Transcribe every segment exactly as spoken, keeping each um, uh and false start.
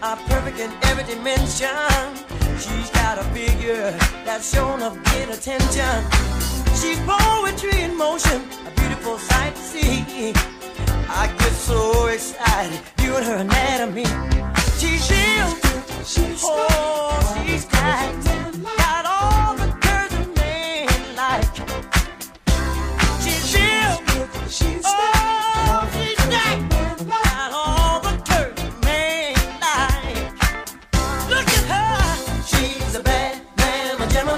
are perfect in every dimension. She's got a figure that's shown of great attention. She's poetry in motion, a beautiful sight to see. I get so excited viewing her anatomy. She's real, she's oh, she's tight, got all the curves a man like. She's real, she's oh, she's tight, got all the curves a man like. Look at her, she's a bad mamma jamma,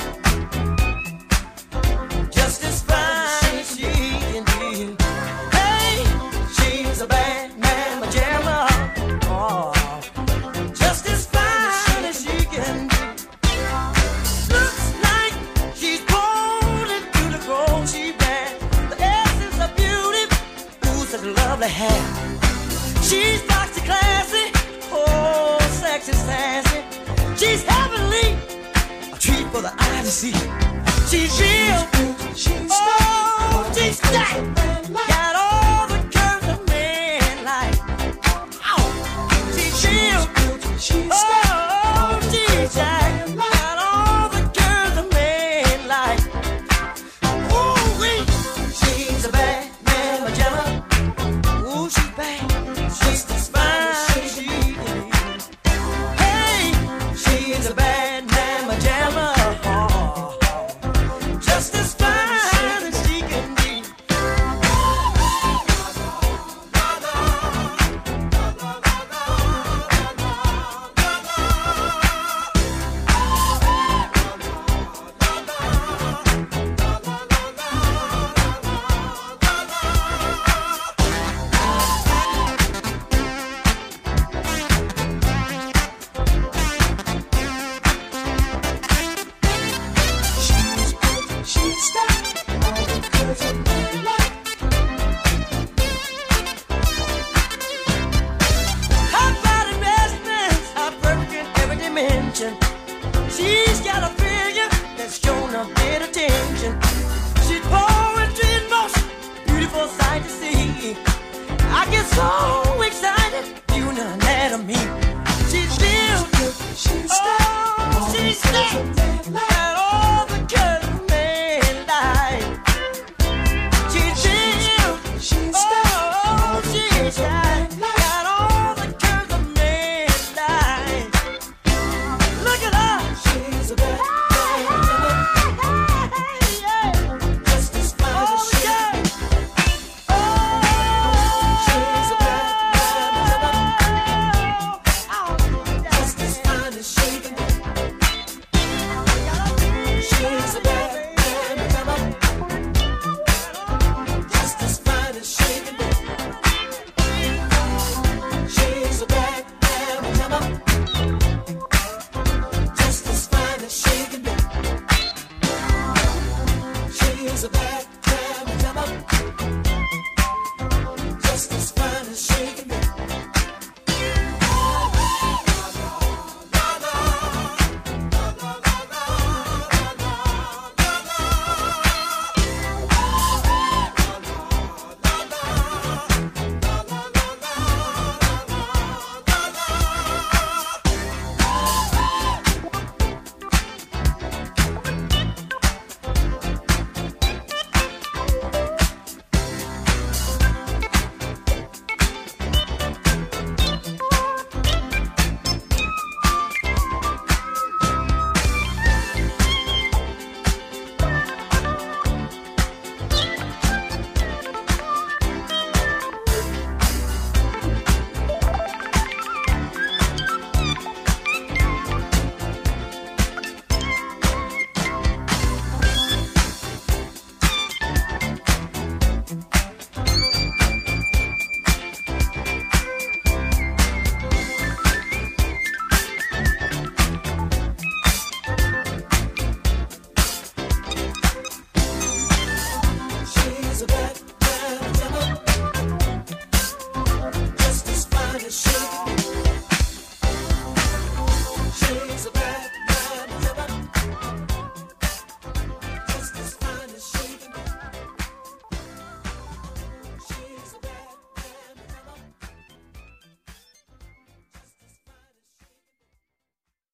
just as fine as she can be. Hey, she's a bad mamma jamma, oh, just as fine as she can be. Looks like she's born into the gold. She bad, the essence of beauty, ooh, such a lovely hair. She's foxy, classy, oh, sexy, sassy. She's heavenly, a treat for the eye to see. She's real, oh, she's stacked, got all the curves a man like. Oh, she's real, oh, she's stacked, got all the curves a man like. Ooh, wee, she's a bad mamma jamma. Ooh, she's bad, she's as fine as she can be. Hey, she's a bad mamma jamma, oh, just as fine as she can be. Her body measurements are perfect in every dimension. She's got a figure that's shown a bit of attention. She's poetry in motion, beautiful sight to see. I get so excited viewing her anatomy. She's real, oh, she's thick, got